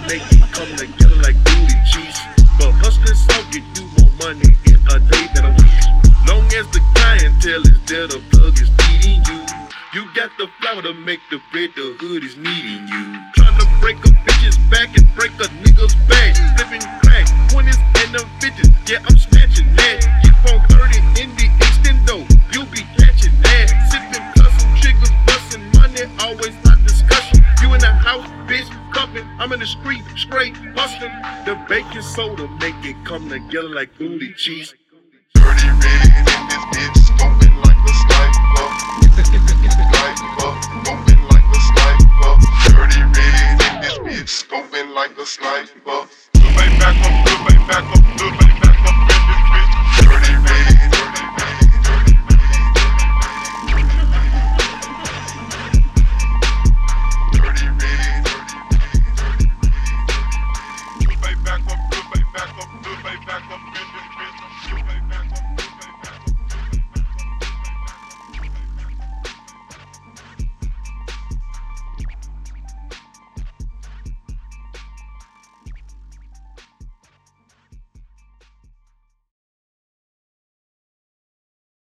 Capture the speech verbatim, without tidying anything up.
make it come together like booty cheese. But hustling so get you more money in a day than a week. Long as the clientele is there, the plug is feeding you. You got the flour to make the bread, the hood is needing you. Tryna break a bitch's back and break a nigga's back. Flipping crack, twenties and the fifties, yeah, I'm snatching that. Keep on thirty in the extendo, you'll be catching that. Sipping custom triggers, busting money, always not discussion. You in the house, bitch, cuffing, I'm in the street, straight hustling. The baking soda make it come together like booty cheese. Dirty red in this bitch, scoping like a sniper. Sniper, scoping like a sniper. Dirty red in this bitch, scoping like a sniper. Good way back up, good way back up, good